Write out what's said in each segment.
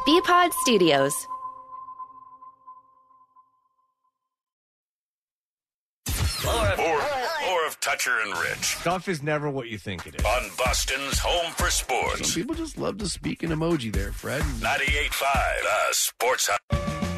BPod Studios. More of Toucher and Rich Stuff is never what you think it is. on Boston's Home for Sports. Some people just love to speak in emoji there, Fred. 98.5, the Sports Hub.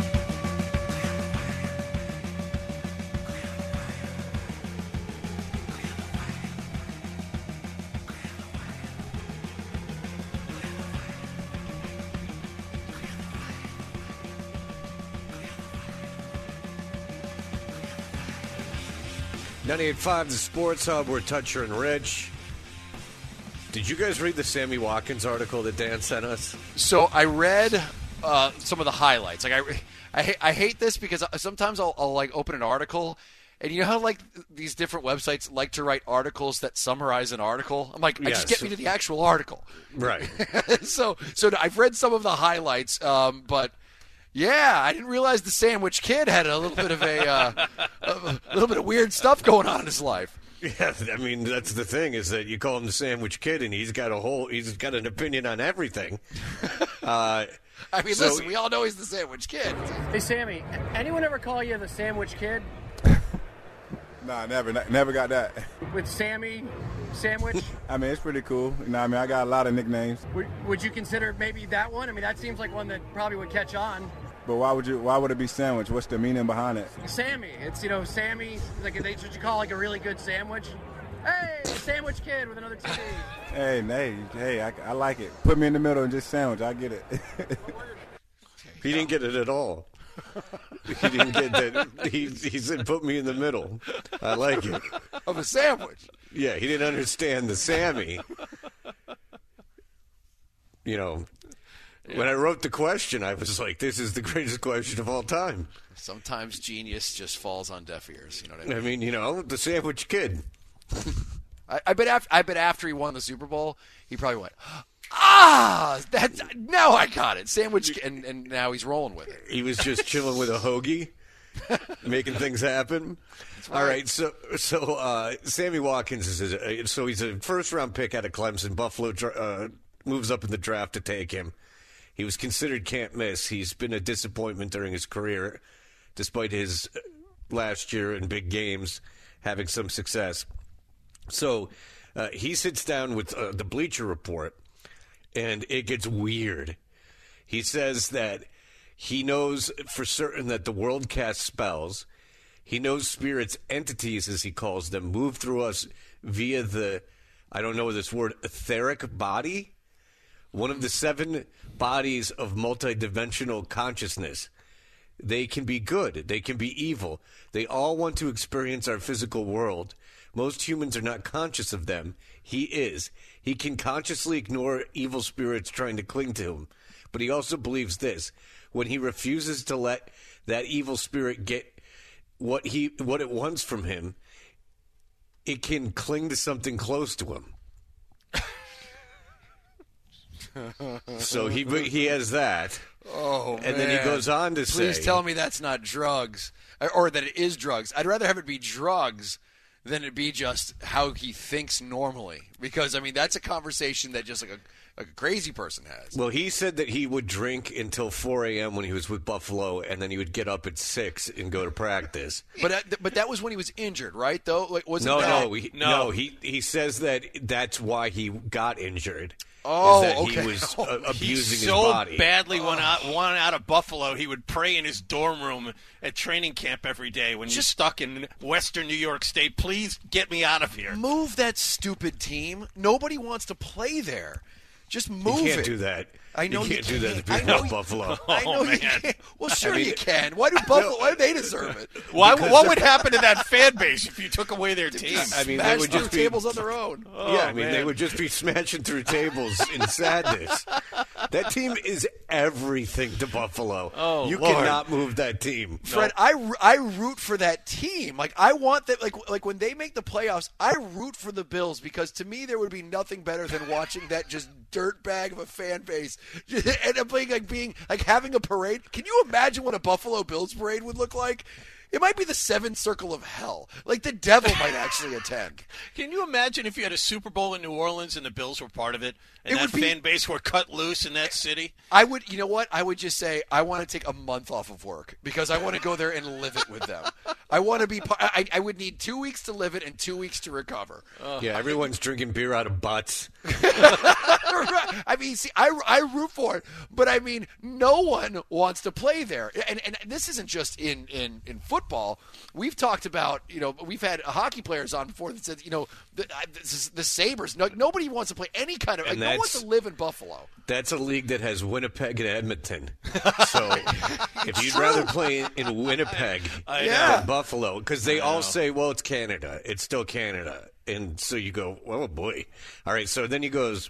.98.5 The Sports Hub. We're Toucher and Rich. Did you guys read the Sammy Watkins article that Dan sent us? So I read some of the highlights. Like I hate this because sometimes I'll like open an article, and you know how like these different websites like to write articles that summarize an article. I'm like, just get me to the actual article. Right. so I've read some of the highlights, but. Yeah, I didn't realize the Sandwich Kid had a little bit of a little bit of weird stuff going on in his life. Yeah, I mean that's the thing is that you call him the Sandwich Kid, and he's got an opinion on everything. I mean, listen, we all know he's the Sandwich Kid. Hey, Sammy, anyone ever call you the Sandwich Kid? Nah, never got that. With Sammy, Sandwich? I mean, it's pretty cool. You know, I got a lot of nicknames. Would you consider maybe that one? I mean, that seems like one that probably would catch on. But why would it be sandwich? What's the meaning behind it? Sammy. It's, Sammy, like, should you call like a really good sandwich? Hey, Sandwich Kid with another TV. Hey, I like it. Put me in the middle and just sandwich. I get it. He didn't get it at all. He didn't get that. He said, put me in the middle. I like it. Of a sandwich. Yeah, he didn't understand the Sammy. You know, when I wrote the question, I was like, this is the greatest question of all time. Sometimes genius just falls on deaf ears. You know what I mean? I mean, the Sandwich Kid. I bet after he won the Super Bowl, he probably went, now I got it. Sandwich, and now he's rolling with it. He was just chilling with a hoagie, making things happen. Right. All right, so Sammy Watkins he's a first-round pick out of Clemson. Buffalo moves up in the draft to take him. He was considered can't miss. He's been a disappointment during his career, despite his last year in big games having some success. So he sits down with the Bleacher Report, and it gets weird. He says that he knows for certain that the world casts spells. He knows spirits, entities, as he calls them, move through us via the, I don't know this word, etheric body? One of the 7 bodies of multidimensional consciousness. They can be good. They can be evil. They all want to experience our physical world. Most humans are not conscious of them. He is. He can consciously ignore evil spirits trying to cling to him. But he also believes this. When he refuses to let that evil spirit get what it wants from him, it can cling to something close to him. So he has that. Oh, and then he goes on to say, please tell me that's not drugs, or that it is drugs. I'd rather have it be drugs than it be just how he thinks normally. Because, I mean, that's a conversation that just like a crazy person has. Well, he said that he would drink until 4 a.m. when he was with Buffalo, and then he would get up at 6 and go to practice. But that was when he was injured, right? Though, like, no. He says that that's why he got injured. Oh, that okay. He was abusing his so body. Badly wanted out of Buffalo, he would pray in his dorm room at training camp every day when you're stuck in Western New York State. Please get me out of here. Move that stupid team. Nobody wants to play there. Just move it. You can't do that. I know you can't do that to I people know in Buffalo. I know you can't. Well, sure you can. Why do Buffalo? Why do they deserve it? What would happen to that fan base if you took away their team? I mean, Smash they would just through be tables on their own. They would just be smashing through tables in sadness. That team is everything to Buffalo. Oh, you Lord. cannot move that team. Fred, I root for that team. Like I want that. Like when they make the playoffs, I root for the Bills because to me there would be nothing better than watching that just dirtbag of a fan base end up being having a parade. Can you imagine what a Buffalo Bills parade would look like? It might be the seventh circle of hell. Like, the devil might actually attend. Can you imagine if you had a Super Bowl in New Orleans and the Bills were part of it, and It that would be- fan base were cut loose in that city? I would, you know what? I would just say I want to take a month off of work because I want to go there and live it with them. I want to be. I would need 2 weeks to live it and 2 weeks to recover. Yeah, everyone's drinking beer out of butts. I mean, see, I root for it, but I mean, no one wants to play there. And this isn't just in football. We've talked about, we've had hockey players on before that said, the Sabres. Nobody wants to play any kind of. No one wants to live in Buffalo. That's a league that has Winnipeg and Edmonton. So if you'd rather play in Winnipeg than Buffalo, because they all say, well, it's Canada. It's still Canada. And so you go, oh, boy. All right, so then he goes,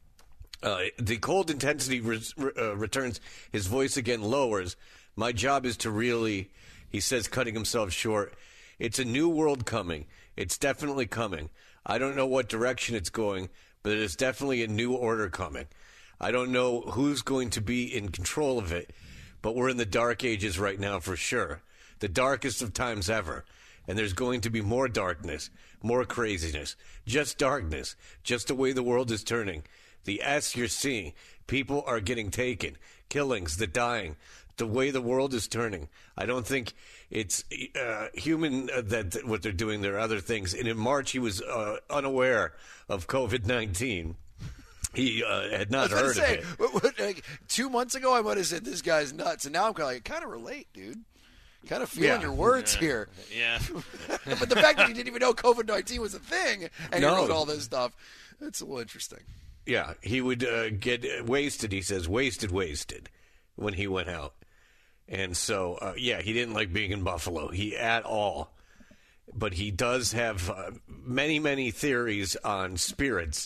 the cold intensity returns. His voice again lowers. My job is to really, he says, cutting himself short. It's a new world coming. It's definitely coming. I don't know what direction it's going, but it's definitely a new order coming. I don't know who's going to be in control of it, but we're in the dark ages right now for sure. The darkest of times ever. And there's going to be more darkness, more craziness, just darkness, just the way the world is turning. The S you're seeing, people are getting taken, killings, the dying, the way the world is turning. I don't think it's human that what they're doing. There are other things. And in March, he was unaware of COVID-19. He had not heard of it. Like 2 months ago, I might have said, this guy's nuts. And now I'm kind of relate, dude. Kind of feeling your words here. Yeah. But the fact that he didn't even know COVID-19 was a thing and he wrote all this stuff, it's a little interesting. Yeah, he would get wasted, he says, wasted when he went out. And so, he didn't like being in Buffalo at all. But he does have many, many theories on spirits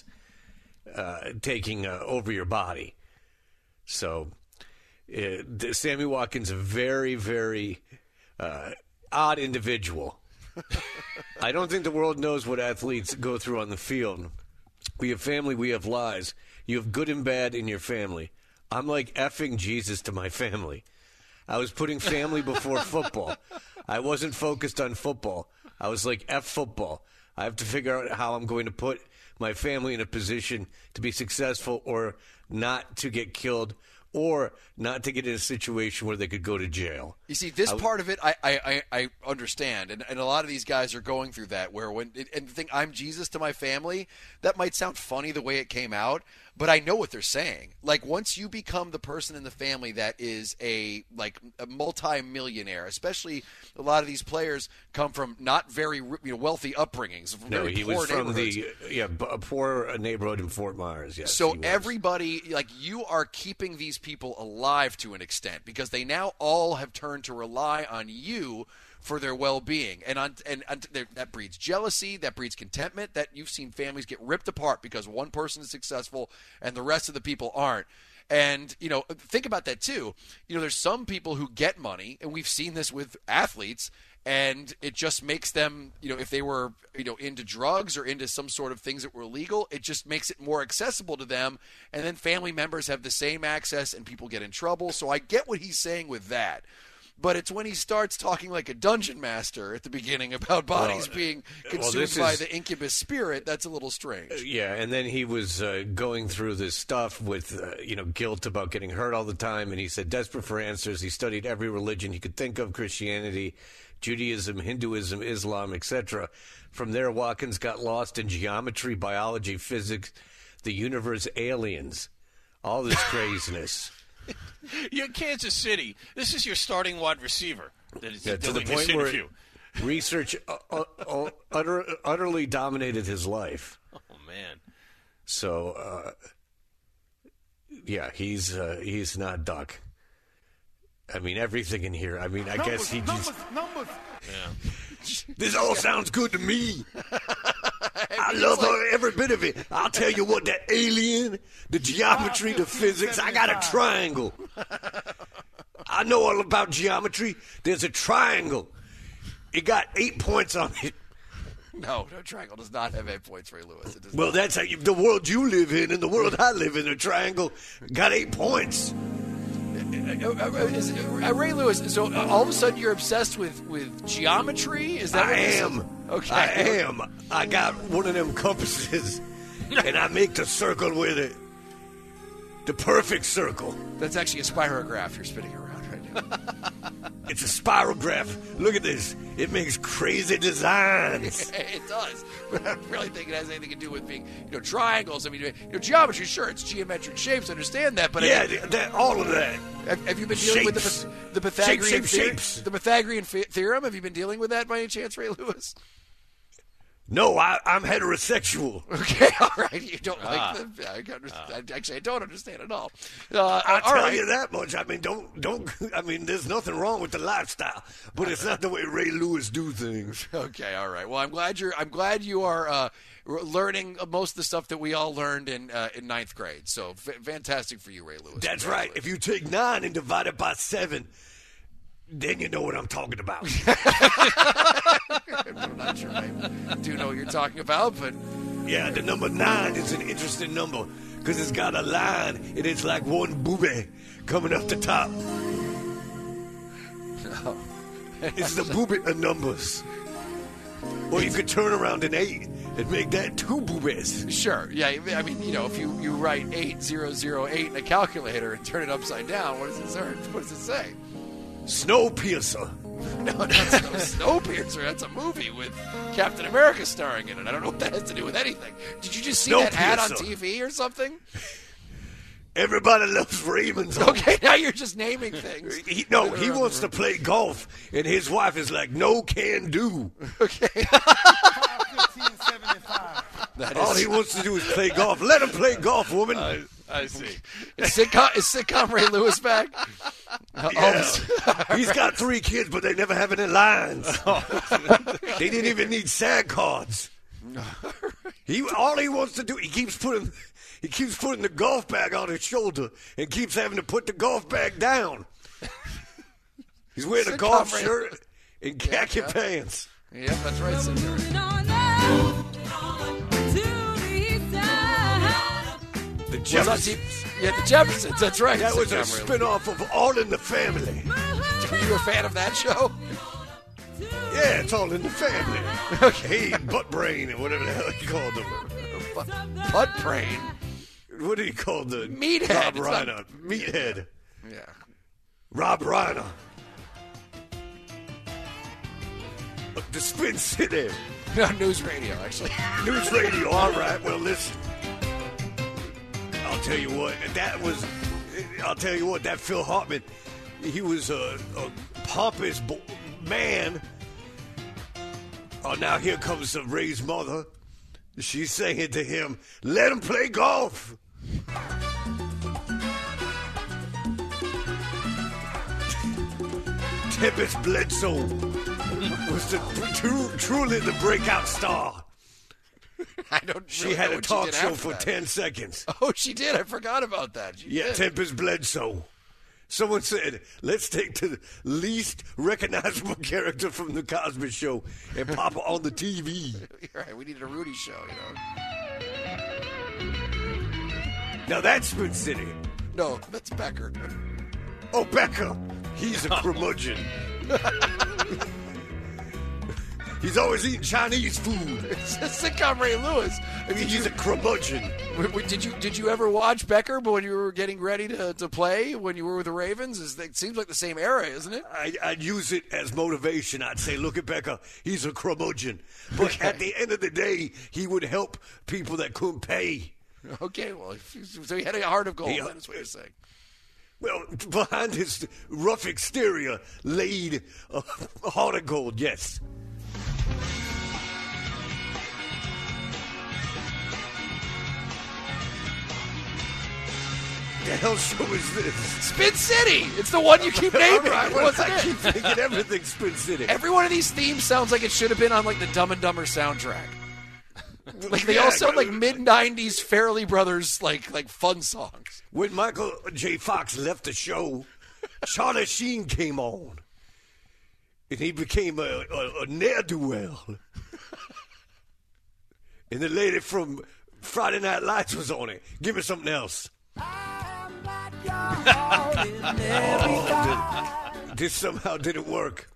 taking over your body. So, Sammy Watkins, a very, very odd individual. I don't think the world knows what athletes go through on the field. We have family, we have lives. You have good and bad in your family. I'm like effing Jesus to my family. I was putting family before football. I wasn't focused on football. I was like, F football. I have to figure out how I'm going to put my family in a position to be successful or not to get killed or not to get in a situation where they could go to jail. You see, this part of it, I understand, and a lot of these guys are going through that. Where and think I'm Jesus to my family, that might sound funny the way it came out, but I know what they're saying. Like once you become the person in the family that is a multi-millionaire, especially a lot of these players come from not very wealthy upbringings. From he was from a poor neighborhood in Fort Myers. Yes, so everybody, you are keeping these people alive to an extent because they now all have turned to rely on you for their well-being, and that breeds jealousy, that breeds contentment. That you've seen families get ripped apart because one person is successful and the rest of the people aren't. And think about that too. There's some people who get money, and we've seen this with athletes. And it just makes them, if they were, into drugs or into some sort of things that were illegal, it just makes it more accessible to them. And then family members have the same access and people get in trouble. So I get what he's saying with that. But it's when he starts talking like a dungeon master at the beginning about bodies being consumed by the incubus spirit, that's a little strange. Yeah, and then he was going through this stuff with, guilt about getting hurt all the time. And he said, desperate for answers. He studied every religion he could think of, Christianity, Judaism, Hinduism, Islam, etc. From there, Watkins got lost in geometry, biology, physics, the universe, aliens, all this craziness. You're in Kansas City. This is your starting wide receiver that is to the doing point this where interview. Research utterly dominated his life. Oh, man. So, he's not Duck. I mean, everything in here. I mean, I guess he just... Numbers. Yeah. This all sounds good to me. I love every bit of it. I'll tell you what, that alien, the geometry, the physics, I got a triangle. I know all about geometry. There's a triangle. It got 8 points on it. No, triangle does not have 8 points, Ray Lewis. It does well, not. That's how the world you live in and the world I live in, a triangle got 8 points. Ray Lewis, so all of a sudden you're obsessed with geometry? Is that I what this is? am. Okay. I am. I got one of them compasses, and I make the circle with it. The perfect circle. That's actually a spirograph you're spinning around right now. It's a spirograph. Look at this. It makes crazy designs. It does, but I don't really think it has anything to do with being, triangles. I mean, geometry, sure, it's geometric shapes. I understand that, but all of that. Have you been dealing Shapes. with the Pythagorean Shapes. the Pythagorean theorem? Have you been dealing with that by any chance, Ray Lewis? No, I'm heterosexual. Okay, all right. You don't like them. Actually, I don't understand at all. I'll tell you that much. I mean, don't. I mean, there's nothing wrong with the lifestyle, but it's not the way Ray Lewis do things. Okay, all right. Well, I'm glad you are learning most of the stuff that we all learned in ninth grade. So fantastic for you, Ray Lewis. That's right. If you take 9 and divide it by 7, then you know what I'm talking about. I'm not sure I do know what you're talking about, but yeah, the number 9 is an interesting number because it's got a line and it's like one boobie coming up the top. No. It's the boobie of numbers. Or you could turn around an 8 and make that 2 boobies. Sure. Yeah. I mean, if you write 8008 in a calculator and turn it upside down, what does it say? Snowpiercer. No, that's no Snowpiercer. That's a movie with Captain America starring in it. I don't know what that has to do with anything. Did you just see that ad on TV or something? Everybody loves Raymond's. Okay, now you're just naming things. He wants to play golf, and his wife is like, no can do. Okay. 1575. All he wants to do is play golf. Let him play golf, woman. I see. Is sitcom Ray Lewis back? Yeah. He's got 3 kids, but they never have any lines. They didn't even need SAG cards. All he wants to do, he keeps putting the golf bag on his shoulder and keeps having to put the golf bag down. He's wearing a golf shirt and khaki pants. Yeah, that's right, Senator. The Jeffersons. Yeah, the Jeffersons. That's right. That was a spinoff of All in the Family. Were you a fan of that show? Yeah, it's All in the Family. Okay, butt brain or whatever the hell he called them. Butt brain. What do you call the Meathead? Rob Reiner? Meathead. Yeah. Rob Reiner. The Spin City. No, News Radio, actually. News Radio. All right. Well, listen. I'll tell you what. That Phil Hartman, he was a pompous man. Oh, now here comes Ray's mother. She's saying to him, let him play golf. Tempest Bledsoe was truly the breakout star. She had a talk show for 10 seconds. Oh, she did. I forgot about that. She did. Tempest Bledsoe. Someone said, let's take the least recognizable character from the Cosby Show and pop her on the TV. You're right. We needed a Rudy show, Now that's Spin City. No, that's Becker. Oh, Becker. He's a curmudgeon. He's always eating Chinese food. It's a sitcom Ray Lewis. I mean, he's a curmudgeon. Did you ever watch Becker when you were getting ready to play when you were with the Ravens? It seems like the same era, isn't it? I'd use it as motivation. I'd say, look at Becker. He's a curmudgeon. But at the end of the day, he would help people that couldn't pay. Okay, well, so he had a heart of gold. That's what you're saying. Well, behind his rough exterior laid a heart of gold, yes. The hell show is this? Spin City! It's the one you keep naming. Right, I keep thinking everything's Spin City. Every one of these themes sounds like it should have been on like the Dumb and Dumber soundtrack. Like they all sound like mid-90s Farrelly Brothers like fun songs. When Michael J. Fox left the show, Charlie Sheen came on. And he became a ne'er-do-well. And the lady from Friday Night Lights was on it. Give me something else. This somehow didn't work.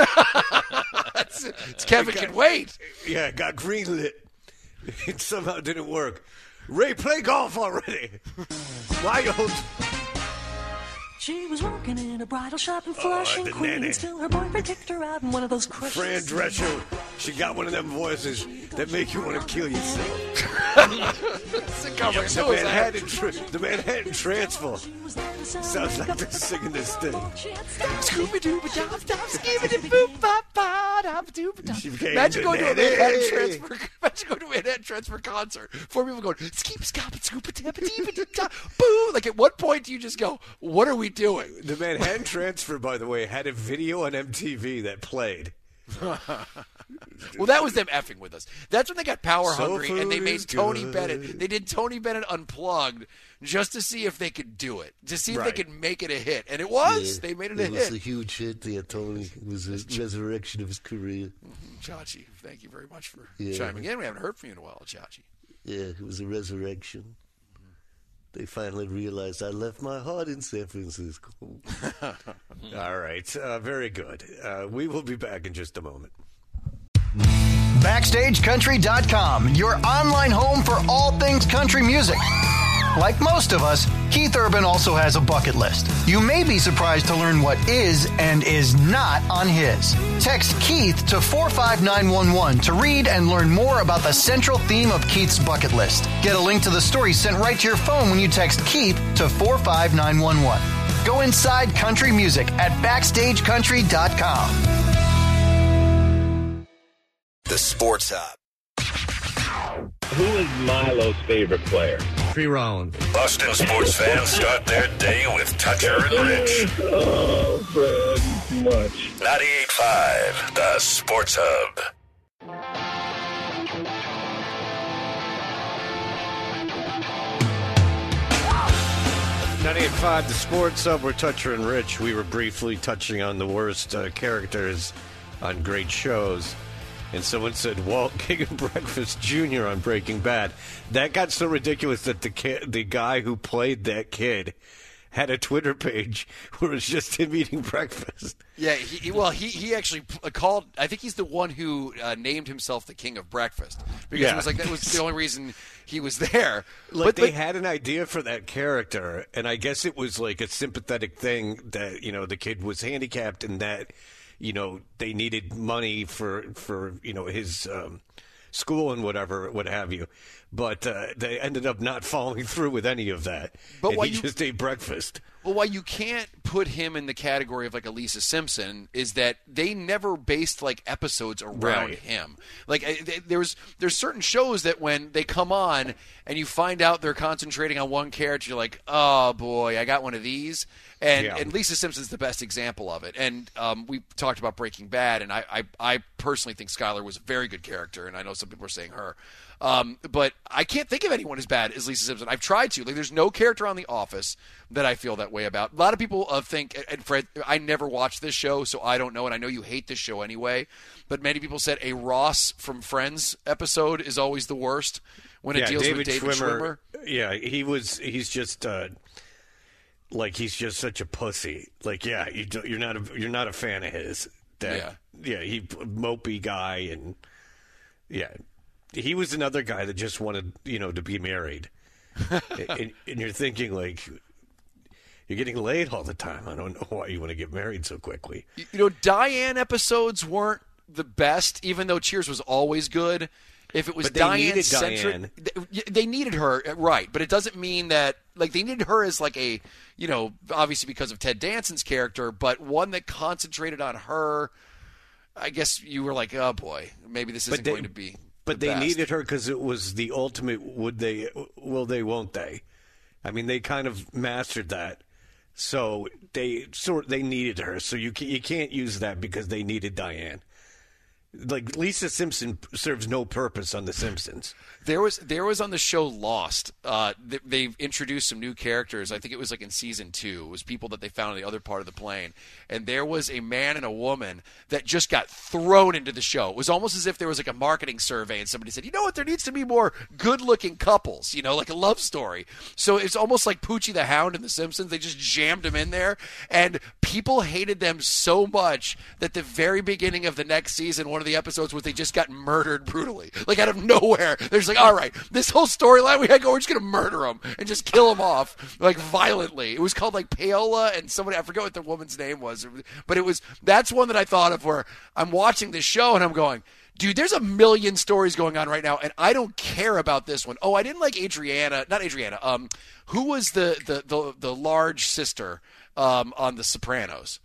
It's Kevin Can Wait. Yeah, it got greenlit. It somehow didn't work. Ray, play golf already. Wild. She was working in a bridal shop in Flushing, Queens. Still, her boyfriend kicked her out in one of those crushes. Fran Drescher. She got one of them voices that make you want to kill yourself. The Manhattan Transfer. Sounds like they're singing this thing. Imagine going to a Manhattan Transfer. Imagine going to a Manhattan Transfer concert. Four people going, skeep, scop, scoop, boo. Like, at what point do you just go, what are we doing? The Manhattan Transfer, by the way, had a video on MTV that played. Well, that was them effing with us. That's when they got power So hungry and they made food is Tony good. Bennett. They did Tony Bennett Unplugged just to see if they could do it, to see if they Right. could make it a hit. And it was. They made it a It was a hit. huge hit there, Tony. It was a resurrection of his career. Chachi, thank you very much for Yeah. chiming in. We haven't heard from you in a while, Chachi. Yeah, it was a resurrection. They finally realized I left my heart in San Francisco. All right. Very good. We will be back in just a moment. BackstageCountry.com, your online home for all things country music. Like most of us, Keith Urban also has a bucket list. You may be surprised to learn what is and is not on his. Text Keith to 45911 to read and learn more about the central theme of Keith's bucket list. Get a link to the story sent right to your phone when you text Keith to 45911. Go inside country music at BackstageCountry.com. The Sports Hub. Who is Milo's favorite player? Free Rollins. Boston sports fans start their day with Toucher and Rich. Oh, Fred, too much. 98.5, the Sports Hub. .98.5 The Sports Hub. We're Toucher and Rich. We were briefly touching on the worst characters on great shows. And someone said Walt King of Breakfast Jr. on Breaking Bad. That got so ridiculous that the guy who played that kid had a Twitter page where it was just him eating breakfast. Yeah, he actually called. I think he's the one who named himself the King of Breakfast because it was like that was the only reason he was there. Like they had an idea for that character, and I guess it was like a sympathetic thing that the kid was handicapped and that they needed money for his school and whatever, what have you. But they ended up not following through with any of that. But and he just ate breakfast. Well, why you can't put him in the category of like a Lisa Simpson is that they never based like episodes around him. Like there's certain shows that when they come on and you find out they're concentrating on one character, you're like, oh boy, I got one of these. And Lisa Simpson's the best example of it. And we talked about Breaking Bad, and I personally think Skyler was a very good character, and I know some people are saying her. But I can't think of anyone as bad as Lisa Simpson. I've tried to. Like, there's no character on The Office that I feel that way about. A lot of people think, and Fred, I never watched this show, so I don't know, and I know you hate this show anyway, but many people said a Ross from Friends episode is always the worst when it deals with David Schwimmer. Yeah, he's just... he's just such a pussy. Like, yeah, you're not a fan of his. He mopey guy, and he was another guy that just wanted to be married. and you're thinking like, you're getting laid all the time. I don't know why you want to get married so quickly. Diane episodes weren't the best, even though Cheers was always good. If it was Diane-centric, they needed her, right? But it doesn't mean that they needed her as like a, obviously because of Ted Danson's character, but one that concentrated on her. I guess you were like, oh boy, maybe this isn't going to be. But they needed her because it was the ultimate. Will they? Won't they? I mean, they kind of mastered that. So they needed her. So you can't use that because they needed Diane. Like, Lisa Simpson serves no purpose on The Simpsons. There was on the show Lost. They've introduced some new characters. I think it was like in season 2. It was people that they found on the other part of the plane. And there was a man and a woman that just got thrown into the show. It was almost as if there was like a marketing survey and somebody said, you know what, there needs to be more good-looking couples, like a love story. So it's almost like Poochie the Hound in The Simpsons. They just jammed him in there. And people hated them so much that the very beginning of the next season, one of the episodes was they just got murdered brutally. Like out of nowhere. There's like, all right, this whole storyline we had going, we're just going to murder him and just kill him off like violently. It was called like Paola and somebody, I forget what the woman's name was, but that's one that I thought of where I'm watching this show and I'm going, dude, there's a million stories going on right now, and I don't care about this one. Oh, I didn't like not Adriana. Who was the large sister on The Sopranos?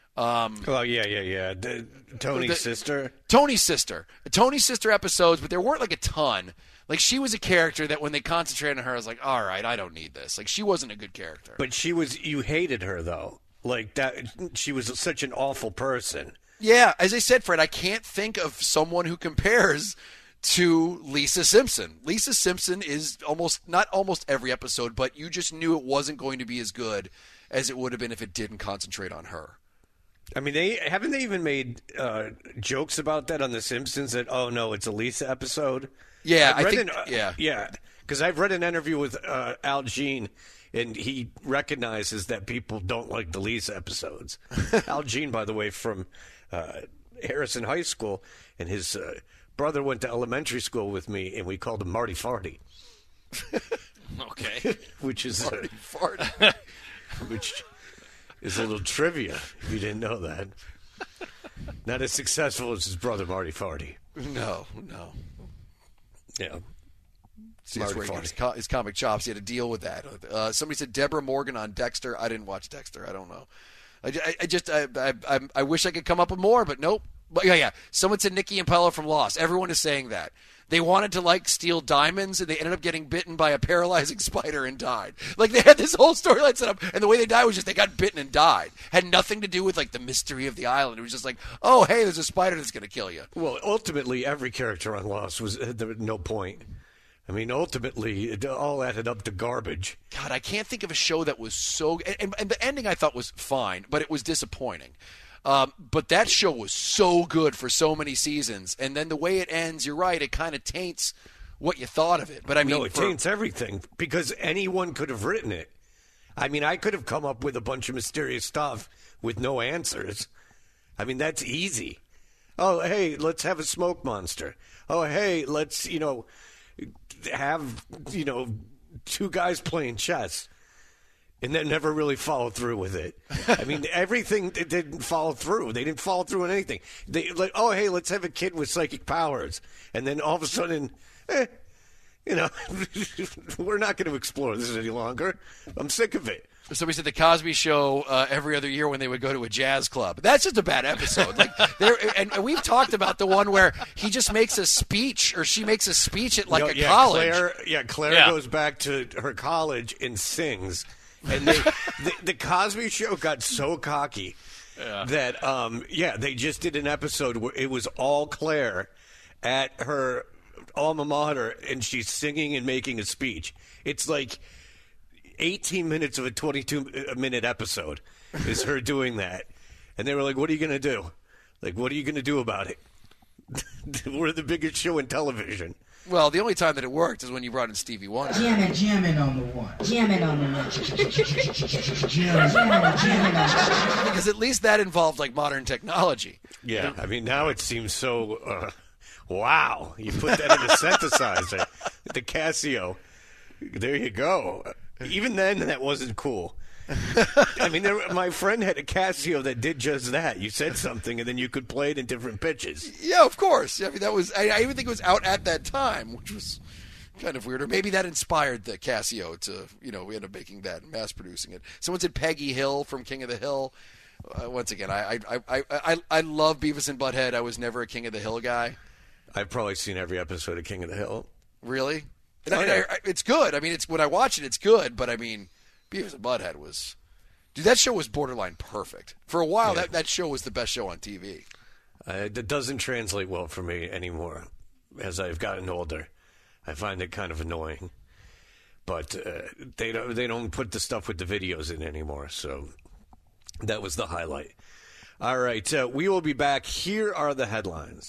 Tony's sister. Tony's sister episodes, but there weren't like a ton. Like, she was a character that when they concentrated on her, I was like, all right, I don't need this. Like, she wasn't a good character. But you hated her, though. Like, that, she was such an awful person. Yeah, as I said, Fred, I can't think of someone who compares to Lisa Simpson. Lisa Simpson is not almost every episode, but you just knew it wasn't going to be as good as it would have been if it didn't concentrate on her. I mean, haven't they even made jokes about that on The Simpsons that, oh, no, it's a Lisa episode? Yeah, Yeah, because I've read an interview with Al Jean, and he recognizes that people don't like the Lisa episodes. Al Jean, by the way, from Harrison High School, and his brother went to elementary school with me, and we called him Marty Farty. Okay. Which is Marty Farty. Which is a little trivia, if you didn't know that. Not as successful as his brother, Marty Farty. No. Yeah. See, that's where he got his comic chops. He had to deal with that. Somebody said Deborah Morgan on Dexter. I didn't watch Dexter. I don't know. I wish I could come up with more, but nope. But yeah. Someone said Nikki and Pella from Lost. Everyone is saying that. They wanted to steal diamonds, and they ended up getting bitten by a paralyzing spider and died. Like, they had this whole storyline set up, and the way they died was just they got bitten and died. Had nothing to do with the mystery of the island. It was just like, oh, hey, there's a spider that's going to kill you. Well, ultimately, every character on Lost there was no point. I mean, ultimately, it all added up to garbage. God, I can't think of a show that was so... And the ending I thought was fine, but it was disappointing. But that show was so good for so many seasons, and then the way it ends, you're right, it kind of taints what you thought of it. But I mean, it taints everything, because anyone could have written it. I mean, I could have come up with a bunch of mysterious stuff with no answers. I mean, that's easy. Oh, hey, let's have a smoke monster. Oh, hey, let's, have, two guys playing chess. And then never really followed through with it. I mean, everything didn't follow through. They didn't follow through on anything. They oh, hey, let's have a kid with psychic powers. And then all of a sudden, we're not going to explore this any longer. I'm sick of it. Somebody said the Cosby Show every other year when they would go to a jazz club. That's just a bad episode. And we've talked about the one where he just makes a speech, or she makes a speech at college. Claire goes back to her college and sings. And the Cosby Show got so cocky that, they just did an episode where it was all Claire at her alma mater, and she's singing and making a speech. It's like 18 minutes of a 22-minute episode is her doing that. And they were like, what are you going to do? Like, what are you going to do about it? We're the biggest show in television. Well, the only time that it worked is when you brought in Stevie Wonder. Jamming on the one. Jamming on the one. Jamming on. Because at least that involved modern technology. Yeah, I mean, now it seems so. Wow, you put that in a synthesizer, the Casio. There you go. Even then, that wasn't cool. I mean, my friend had a Casio that did just that. You said something, and then you could play it in different pitches. Yeah, of course. I mean, that was. I even think it was out at that time, which was kind of weird. Or maybe that inspired the Casio to, we ended up making that and mass producing it. Someone said Peggy Hill from King of the Hill. Once again, I love Beavis and Butthead. I was never a King of the Hill guy. I've probably seen every episode of King of the Hill. Really? It's good. I mean, when I watch it, it's good. But I mean, Beavis and Butthead was... Dude, that show was borderline perfect. For a while, that show was the best show on TV. That doesn't translate well for me anymore as I've gotten older. I find it kind of annoying. But they don't put the stuff with the videos in anymore, so that was the highlight. All right, we will be back. Here are the headlines.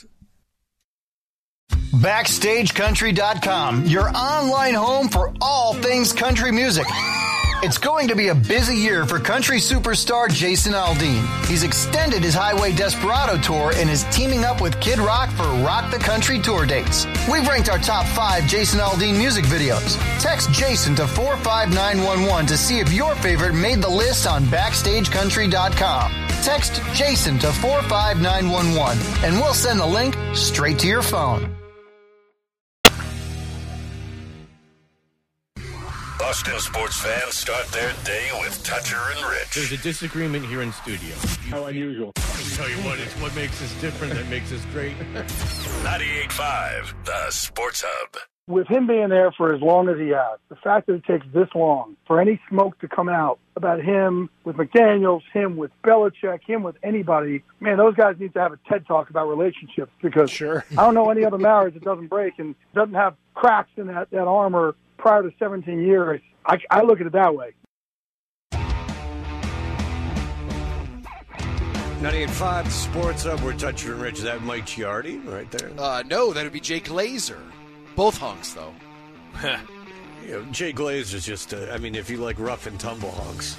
BackstageCountry.com, your online home for all things country music. It's going to be a busy year for country superstar Jason Aldean. He's extended his Highway Desperado tour and is teaming up with Kid Rock for Rock the Country tour dates. We've ranked our top 5 Jason Aldean music videos. Text Jason to 45911 to see if your favorite made the list on BackstageCountry.com. Text Jason to 45911 and we'll send the link straight to your phone. Boston sports fans start their day with Toucher and Rich. There's a disagreement here in studio. How unusual. I'll tell you what, it's what makes us different that makes us great. 98.5, the Sports Hub. With him being there for as long as he has, the fact that it takes this long for any smoke to come out about him with McDaniels, him with Belichick, him with anybody, man, those guys need to have a TED Talk about relationships because I don't know any other marriage that doesn't break and doesn't have cracks in that armor prior to 17 years. I look at it that way. 98.5 Sports Hub. We're Toucher and Rich. Is that Mike Giardi right there? No, that would be Jay Glazer. Both hunks, though. Jay Glazer's just, if you like rough and tumble hunks,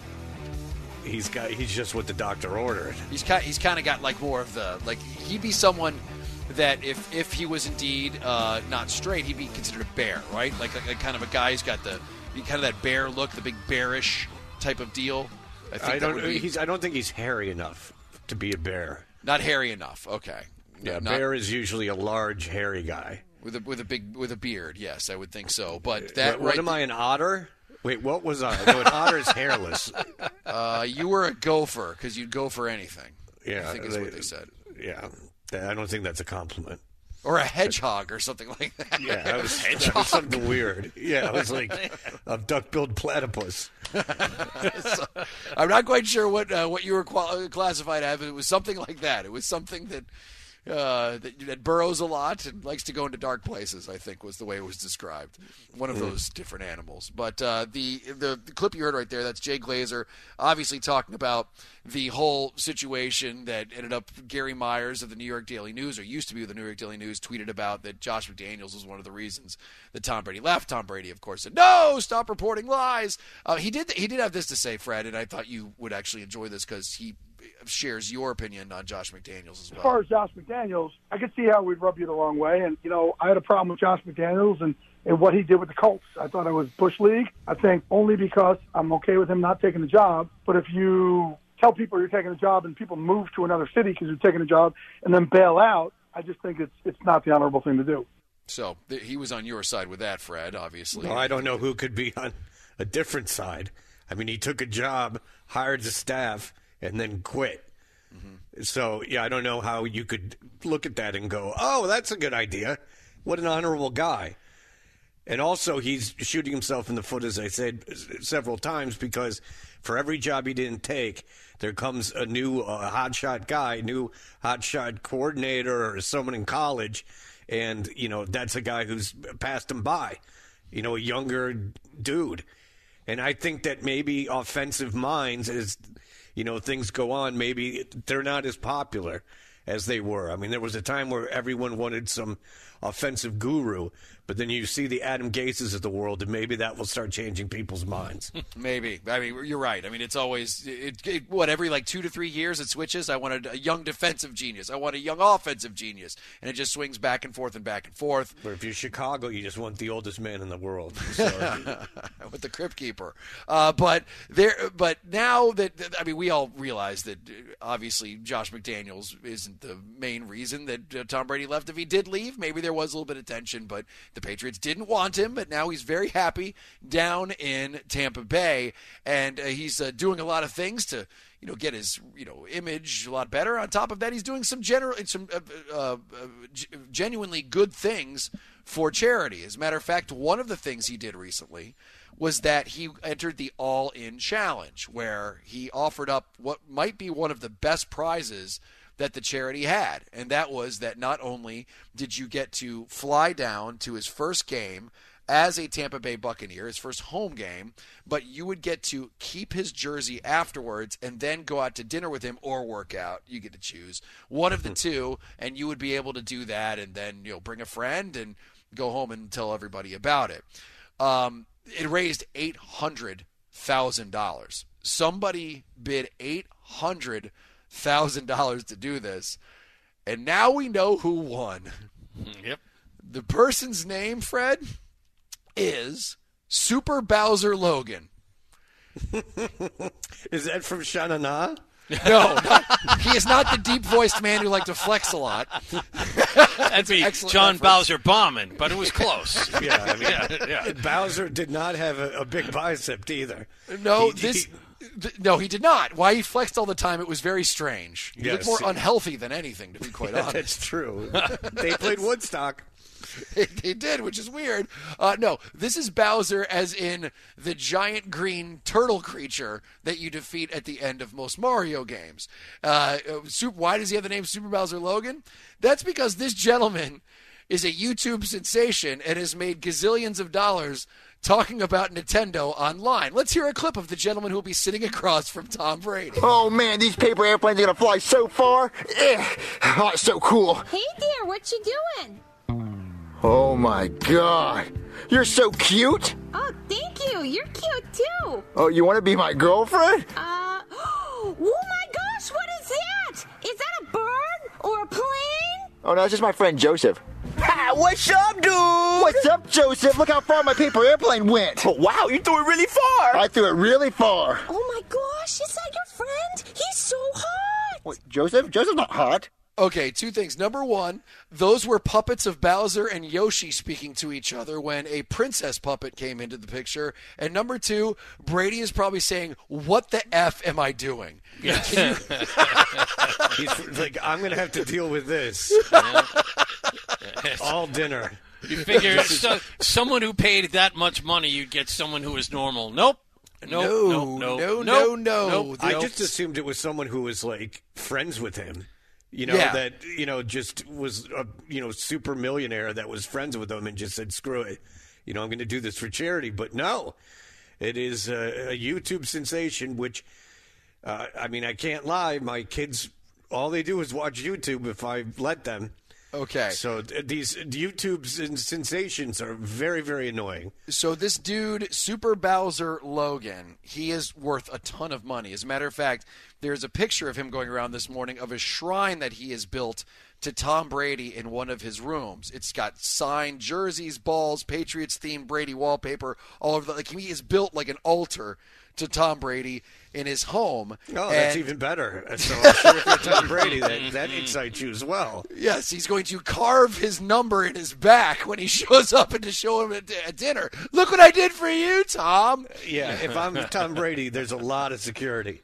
he's just what the doctor ordered. He's kind of got like more of the, like, he'd be someone that if he was indeed not straight, he'd be considered a bear, right? Like kind of a guy who's got the kind of that bear look, the big bearish type of deal. I don't think he's hairy enough to be a bear. Not hairy enough. Okay. Yeah, bear is usually a large, hairy guy with a beard. Yes, I would think so. But what am I, an otter? Wait, what was I? No, an otter is hairless. You were a gopher because you'd go for anything. Yeah, I think is what they said. Yeah, I don't think that's a compliment. Or a hedgehog or something like that. Yeah, that was something weird. Yeah, it was like a duck-billed platypus. So, I'm not quite sure what you were classified as, but it was something like that. It was something that burrows a lot and likes to go into dark places, I think was the way it was described. One of those different animals. But the clip you heard right there, that's Jay Glazer, obviously talking about the whole situation that ended up Gary Myers of the New York Daily News, or used to be the New York Daily News, tweeted about that Josh McDaniels was one of the reasons that Tom Brady left. Tom Brady, of course, said, no, stop reporting lies. He did have this to say, Fred, and I thought you would actually enjoy this because he shares your opinion on Josh McDaniels as well. As far as Josh McDaniels, I could see how we'd rub you the wrong way. And, I had a problem with Josh McDaniels and what he did with the Colts. I thought it was Bush League. I think only because I'm okay with him not taking the job. But if you tell people you're taking a job and people move to another city because you're taking a job and then bail out, I just think it's not the honorable thing to do. So he was on your side with that, Fred, obviously. No, I don't know who could be on a different side. I mean, he took a job, hired the staff, and then quit. Mm-hmm. So, yeah, I don't know how you could look at that and go, oh, that's a good idea. What an honorable guy. And also, he's shooting himself in the foot, as I said several times, because for every job he didn't take, there comes a new hotshot guy, new hotshot coordinator or someone in college, and, that's a guy who's passed him by, a younger dude. And I think that maybe offensive minds, as things go on, maybe they're not as popular as they were. I mean, there was a time where everyone wanted some offensive guru, but then you see the Adam Gases of the world, and maybe that will start changing people's minds. Maybe. I mean, you're right. I mean, it's always, every 2 to 3 years it switches. I wanted a young defensive genius. I want a young offensive genius. And it just swings back and forth and back and forth. Or if you're Chicago, you just want the oldest man in the world. So. With the Crypt Keeper. But now that, we all realize that obviously Josh McDaniels isn't the main reason that Tom Brady left. If he did leave, maybe there was a little bit of tension, but the Patriots didn't want him, but now he's very happy down in Tampa Bay, and he's doing a lot of things to get his image a lot better. On top of that, he's doing some genuinely good things for charity. As a matter of fact, one of the things he did recently was that he entered the All In Challenge, where he offered up what might be one of the best prizes that the charity had. And that was that not only did you get to fly down to his first game as a Tampa Bay Buccaneer, his first home game, but you would get to keep his jersey afterwards and then go out to dinner with him or work out. You get to choose one of the two, and you would be able to do that and then bring a friend and go home and tell everybody about it. It raised $800,000. Somebody bid $800,000 to do this, and now we know who won. Yep. The person's name, Fred, is Super Bowser Logan. Is that from Sha-Na-Na? No, he is not the deep-voiced man who liked to flex a lot. That'd be John reference. Bowser Bauman, but it was close. Yeah, I mean, Bowser did not have a big bicep either. No, no, he did not. Why he flexed all the time, it was very strange. He looked more unhealthy than anything, to be quite honest. That's true. They played Woodstock. They did, which is weird. No, this is Bowser as in the giant green turtle creature that you defeat at the end of most Mario games. Why does he have the name Super Bowser Logan? That's because this gentleman is a YouTube sensation and has made gazillions of dollars talking about Nintendo online. Let's hear a clip of the gentleman who will be sitting across from Tom Brady. Oh man, these paper airplanes are gonna fly so far. Oh, it's so cool. Hey there, what you doing? Oh my god, you're so cute. Oh, thank you. You're cute too. Oh, you want to be my girlfriend? Oh my gosh, what is that? Is that a bird or a plane? Oh no, it's just my friend Joseph. Hi, what's up, dude? What's up, Joseph? Look how far my paper airplane went. Oh, wow, you threw it really far. I threw it really far. Oh my gosh, is that your friend? He's so hot. Wait, Joseph? Joseph's not hot. Okay, two things. Number one, those were puppets of Bowser and Yoshi speaking to each other when a princess puppet came into the picture. And number two, Brady is probably saying, what the F am I doing? Yeah. He's like, I'm going to have to deal with this. All dinner. You figure someone who paid that much money, you'd get someone who was normal. Nope. No. I just assumed it was someone who was, like, friends with him. That, just was a, super millionaire that was friends with him and just said, screw it. I'm going to do this for charity. But no, it is a YouTube sensation, which, I can't lie. My kids, all they do is watch YouTube if I let them. Okay. So these YouTube sensations are very, very annoying. So this dude, Super Bowser Logan, he is worth a ton of money. As a matter of fact, there's a picture of him going around this morning of a shrine that he has built to Tom Brady in one of his rooms. It's got signed jerseys, balls, Patriots-themed Brady wallpaper, all over that. Like, he has built like an altar to Tom Brady in his home. Oh, that's even better. So I'm sure if you're Tom Brady, that excites you as well. Yes, he's going to carve his number in his back when he shows up and to show him at dinner. Look what I did for you, Tom. Yeah, if I'm Tom Brady, there's a lot of security.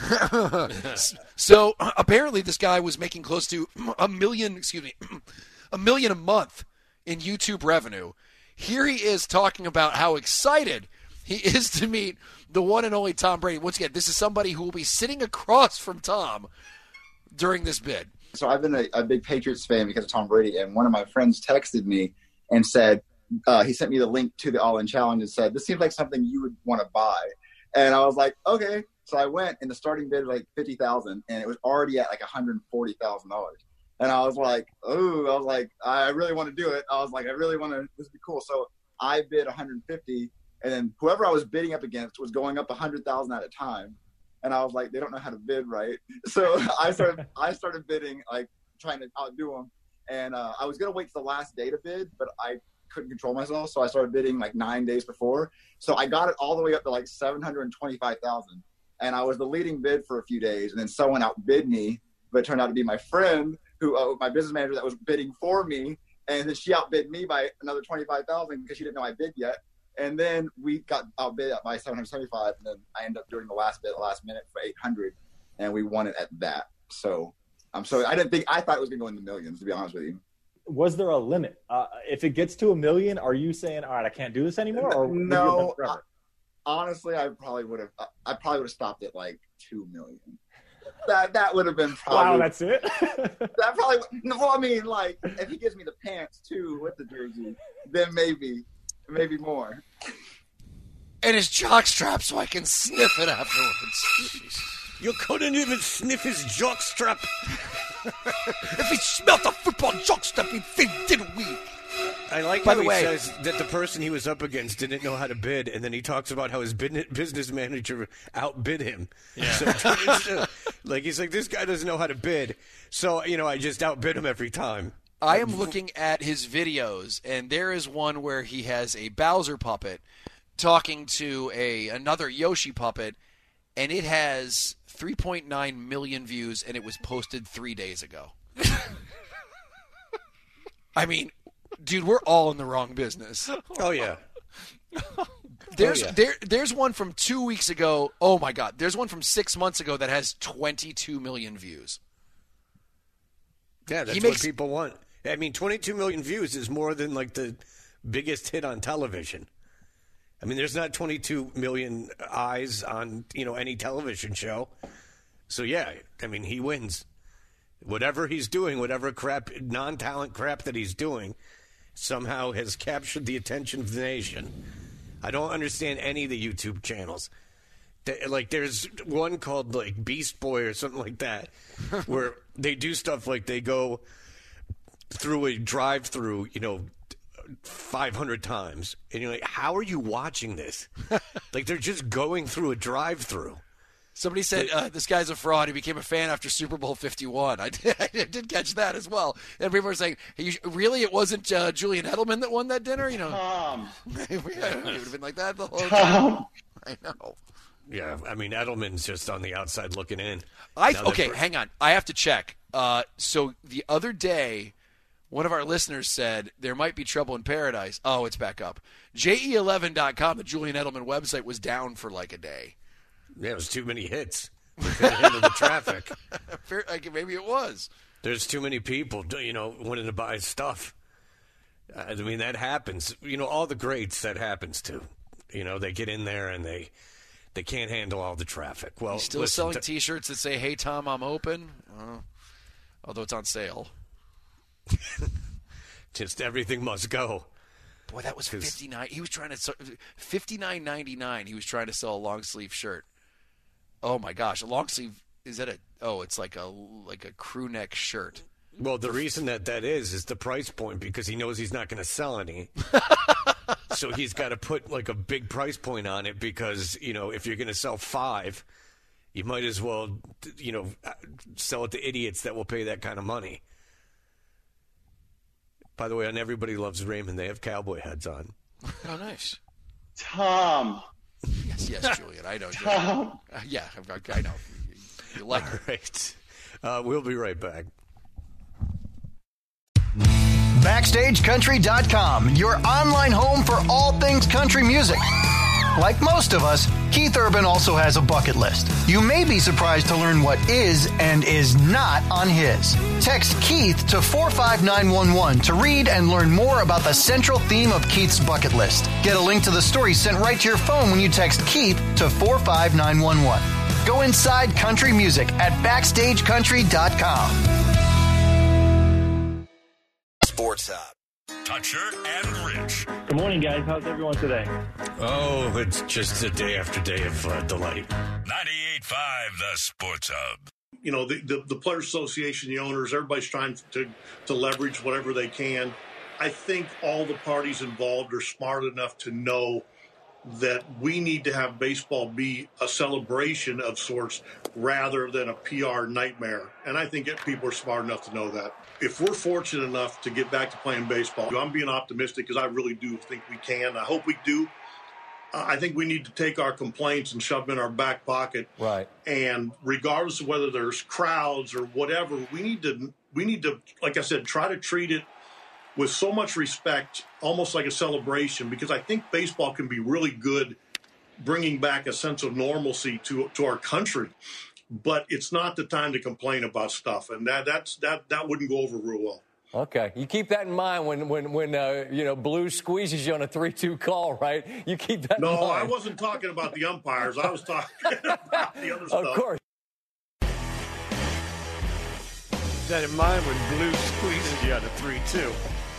So apparently this guy was making close to $1 million a month in YouTube revenue. Here he is talking about how excited he is to meet the one and only Tom Brady. Once again, this is somebody who will be sitting across from Tom during this bid. So I've been a big Patriots fan because of Tom Brady, and one of my friends texted me and said, he sent me the link to the All-In Challenge and said, this seems like something you would want to buy. And I was like, okay. So I went, and the starting bid was like $50,000, and it was already at like $140,000. And I was like, I really want to do it. I was like, I really want to, this would be cool. So I bid $150,000. And then whoever I was bidding up against was going up $100,000 at a time, and I was like, they don't know how to bid right. So I started bidding, like trying to outdo them. And I was gonna wait till the last day to bid, but I couldn't control myself, so I started bidding like 9 days before. So I got it all the way up to like $725,000, and I was the leading bid for a few days. And then someone outbid me, but it turned out to be my friend, who my business manager that was bidding for me, and then she outbid me by another $25,000 because she didn't know I bid yet. And then we got outbid by $775, and then I ended up doing the last bid, the last minute for $800, and we won it at that. So I thought it was gonna go in the millions, to be honest with you. Was there a limit? If it gets to $1 million, are you saying, all right, I can't do this anymore? Or no, honestly, I probably would have stopped at like $2 million. That would have been probably. Wow, that's it. That probably. No, I mean, like, if he gives me the pants too with the jersey, then maybe more. And his jockstrap so I can sniff it afterwards. You couldn't even sniff his jockstrap. If he smelled the football jockstrap, he'd think, didn't we? I like By how the he way, says that the person he was up against didn't know how to bid, and then he talks about how his business manager outbid him. Yeah. So, like, he's like, this guy doesn't know how to bid, so, I just outbid him every time. I am looking at his videos, and there is one where he has a Bowser puppet talking to another Yoshi puppet, and it has 3.9 million views, and it was posted 3 days ago. I mean, dude, we're all in the wrong business. Oh, yeah. There's one from 2 weeks ago. Oh, my God. There's one from 6 months ago that has 22 million views. Yeah, that's what people want. I mean, 22 million views is more than, like, the biggest hit on television. I mean, there's not 22 million eyes on, any television show. So, yeah, I mean, he wins. Whatever he's doing, whatever crap, non-talent crap that he's doing, somehow has captured the attention of the nation. I don't understand any of the YouTube channels. Like, there's one called, like, Beast Boy or something like that, where they do stuff like they go through a drive-through, 500 times. And you're like, how are you watching this? Like, they're just going through a drive-through. Somebody said, this guy's a fraud. He became a fan after Super Bowl 51. I did catch that as well. And people were saying, hey, really? It wasn't Julian Edelman that won that dinner? Tom. It would have been like that the whole time. I know. Yeah, I mean, Edelman's just on the outside looking in. Okay, hang on. I have to check. So the other day, one of our listeners said there might be trouble in paradise. Oh, it's back up. JE11.com, the Julian Edelman website, was down for like a day. Yeah, it was too many hits. We couldn't handle the traffic. Maybe it was. There's too many people, wanting to buy stuff. I mean, that happens. All the greats that happens to. They get in there and they can't handle all the traffic. Well, he's still selling T-shirts that say, "Hey Tom, I'm open," although it's on sale. Just everything must go. Boy, that was $59. He was trying to $59.99. He was trying to sell a long sleeve shirt. Oh my gosh, a long sleeve is that it's like a crew neck shirt. Well, the reason that is the price point, because he knows he's not going to sell any. So he's got to put like a big price point on it because, if you're going to sell 5, you might as well, sell it to idiots that will pay that kind of money. By the way, on Everybody Loves Raymond, they have cowboy heads on. Oh, nice. Tom. Yes, Julian. I know. Tom. Yeah, I know. You like All right. We'll be right back. BackstageCountry.com, your online home for all things country music. Like most of us, Keith Urban also has a bucket list. You may be surprised to learn what is and is not on his. Text Keith to 45911 to read and learn more about the central theme of Keith's bucket list. Get a link to the story sent right to your phone when you text Keith to 45911. Go inside country music at BackstageCountry.com. Sports Hub. Toucher and Rich. Good morning, guys. How's everyone today? Oh, it's just a day after day of delight. 98.5, the Sports Hub. The Players Association, the owners, everybody's trying to leverage whatever they can. I think all the parties involved are smart enough to know that we need to have baseball be a celebration of sorts rather than a PR nightmare. And I think people are smart enough to know that. If we're fortunate enough to get back to playing baseball, I'm being optimistic because I really do think we can. I hope we do. I think we need to take our complaints and shove them in our back pocket. Right. And regardless of whether there's crowds or whatever, we need to, like I said, try to treat it with so much respect, almost like a celebration, because I think baseball can be really good bringing back a sense of normalcy to our country. But it's not the time to complain about stuff, and that wouldn't go over real well. Okay, you keep that in mind when Blue squeezes you on a 3-2 call, right? You keep that in mind. No, I wasn't talking about the umpires. I was talking about the other stuff. Of course. Keep that in mind when Blue squeezes you out of 3-2.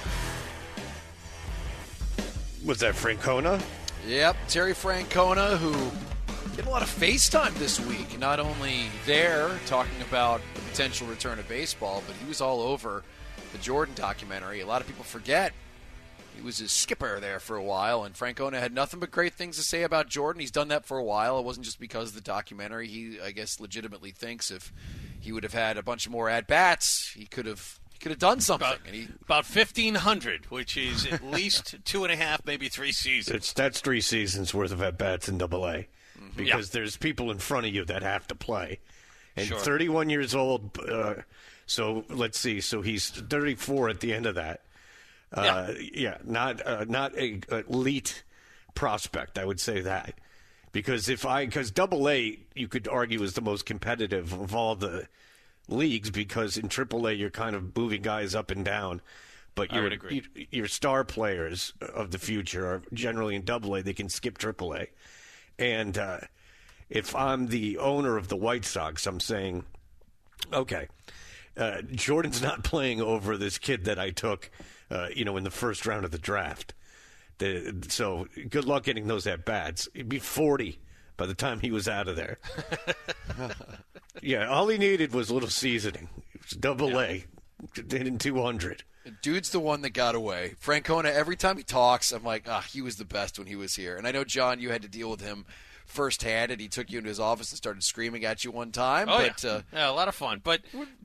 Was that Francona? Yep, Terry Francona, who did a lot of FaceTime this week. Not only there talking about the potential return of baseball, but he was all over the Jordan documentary. A lot of people forget he was his skipper there for a while, and Francona had nothing but great things to say about Jordan. He's done that for a while. It wasn't just because of the documentary. He, I guess, legitimately thinks if he would have had a bunch of more at-bats, he could have done something. About 1,500, which is at least 2.5, maybe 3 seasons. That's 3 seasons worth of at-bats in AA. Because there's people in front of you that have to play. And 31 years old, so let's see. So he's 34 at the end of that. Not a elite prospect, I would say that. Because AA, you could argue, is the most competitive of all the leagues, because in AAA you're kind of moving guys up and down. But I would agree. Your star players of the future are generally in AA. They can skip AAA. And if I'm the owner of the White Sox, I'm saying, okay, Jordan's not playing over this kid that I took, in the first round of the draft. So good luck getting those at-bats. He'd be 40 by the time he was out of there. Yeah, all he needed was a little seasoning. It was AA, hitting 200. Dude's the one that got away. Francona, every time he talks, I'm like, he was the best when he was here. And I know, John, you had to deal with him firsthand, and he took you into his office and started screaming at you one time. Oh, yeah, a lot of fun. But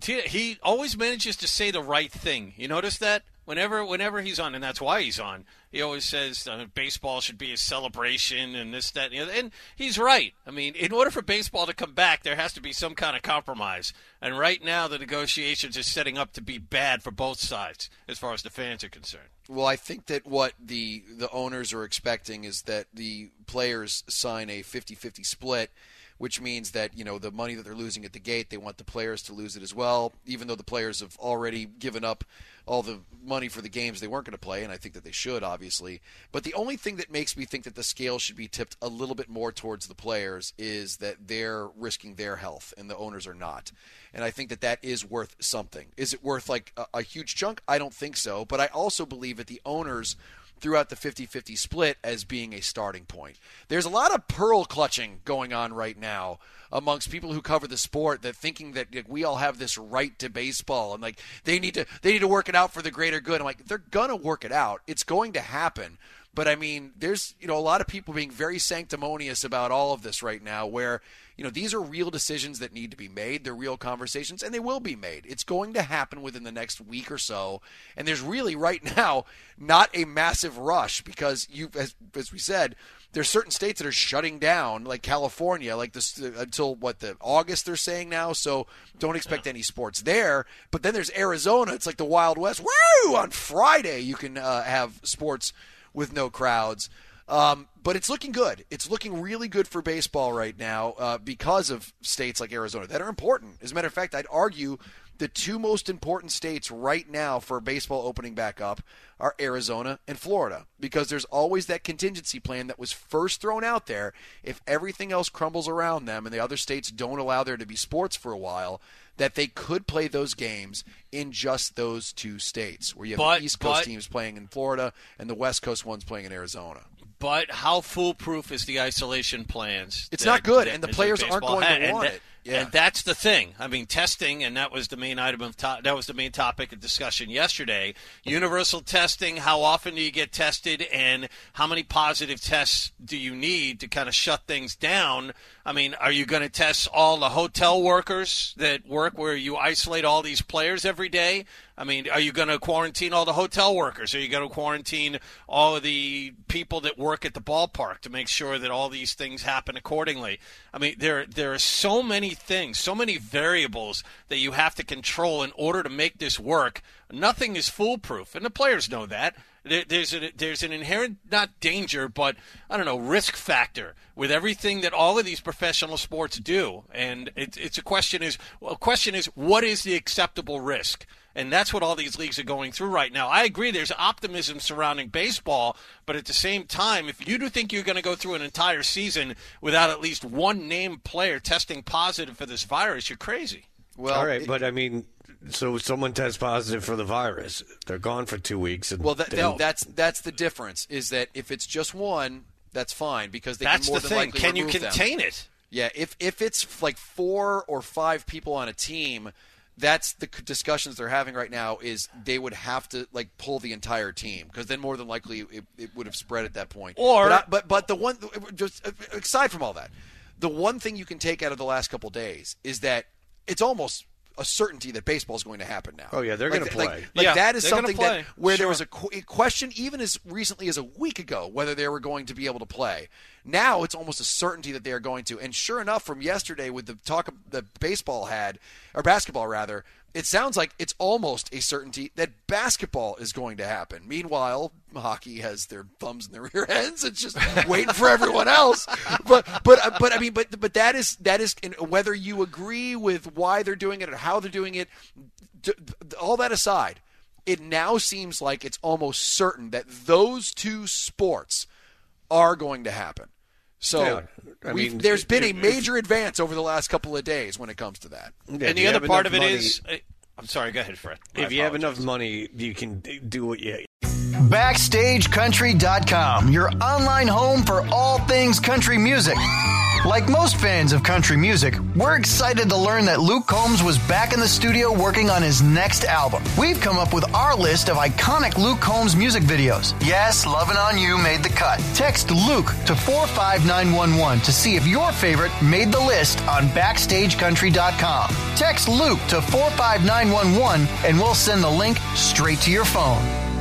he always manages to say the right thing. You notice that? Whenever he's on, and that's why he's on, he always says baseball should be a celebration and this, that, and the other. And he's right. I mean, in order for baseball to come back, there has to be some kind of compromise. And right now, the negotiations are setting up to be bad for both sides as far as the fans are concerned. Well, I think that what the owners are expecting is that the players sign a 50-50 split, which means that, the money that they're losing at the gate, they want the players to lose it as well, even though the players have already given up all the money for the games they weren't going to play, and I think that they should, obviously. But the only thing that makes me think that the scale should be tipped a little bit more towards the players is that they're risking their health, and the owners are not. And I think that that is worth something. Is it worth, a huge chunk? I don't think so. But I also believe that the owners throughout the 50-50 split as being a starting point. There's a lot of pearl clutching going on right now amongst people who cover the sport, that thinking that we all have this right to baseball and they need to work it out for the greater good. I'm like, they're gonna work it out. It's going to happen. But I mean, there's a lot of people being very sanctimonious about all of this right now, where these are real decisions that need to be made. They're real conversations, and they will be made. It's going to happen within the next week or so. And there's really right now not a massive rush, because as we said, there's certain states that are shutting down, like California, until the August they're saying now. So don't expect any sports there. But then there's Arizona. It's like the Wild West. Woo! On Friday you can have sports with no crowds. But it's looking good. It's looking really good for baseball right now because of states like Arizona that are important. As a matter of fact, I'd argue the two most important states right now for baseball opening back up are Arizona and Florida, because there's always that contingency plan that was first thrown out there. If everything else crumbles around them and the other states don't allow there to be sports for a while, that they could play those games in just those two states, where you have the East Coast teams playing in Florida and the West Coast ones playing in Arizona. But how foolproof is the isolation plans? It's not good, and the players aren't going to want it. Yeah. And that's the thing. I mean, testing, and that was the main item of that was the main topic of discussion yesterday. Universal testing. How often do you get tested, and how many positive tests do you need to kind of shut things down? I mean, are you going to test all the hotel workers that work where you isolate all these players every day? I mean, are you going to quarantine all the hotel workers? Are you going to quarantine all of the people that work at the ballpark to make sure that all these things happen accordingly? I mean, there are so many things, so many variables that you have to control in order to make this work. Nothing is foolproof, and the players know that. There's an inherent, not danger, but, I don't know, risk factor with everything that all of these professional sports do. And it's a question is, what is the acceptable risk? And that's what all these leagues are going through right now. I agree there's optimism surrounding baseball, but at the same time, if you do think you're going to go through an entire season without at least one named player testing positive for this virus, you're crazy. Well, all right, but I mean, so someone tests positive for the virus, they're gone for 2 weeks. And well, that's the difference. Is that if it's just one, that's fine because they that's can more the than thing. likely Can you remove contain them. it? Yeah, if it's like 4 or 5 people on a team, that's the discussions they're having right now. Is they would have to like pull the entire team because then more than likely it would have spread at that point. Or but the one just aside from all that, the one thing you can take out of the last couple of days is that it's almost a certainty that baseball is going to happen now. Oh yeah, they're going to play. That is something that where there Sure. was a question even as recently as a week ago whether they were going to be able to play. Now it's almost a certainty that they are going to. And sure enough, from yesterday with the talk that baseball had, or basketball rather, it sounds like it's almost a certainty that basketball is going to happen. Meanwhile, hockey has their thumbs in their rear ends. It's just waiting for everyone else. But I mean, but that is whether you agree with why they're doing it or how they're doing it. All that aside, it now seems like it's almost certain that those two sports are going to happen. So there's been a major advance over the last couple of days when it comes to that. Yeah, and the other part of it is, I'm sorry, go ahead, Fred. If you have enough money, you can do what you. BackstageCountry.com, your online home for all things country music. Like most fans of country music, we're excited to learn that Luke Combs was back in the studio working on his next album. We've come up with our list of iconic Luke Combs music videos. Yes, Lovin' On You made the cut. Text Luke to 45911 to see if your favorite made the list on BackstageCountry.com. Text Luke to 45911 and we'll send the link straight to your phone.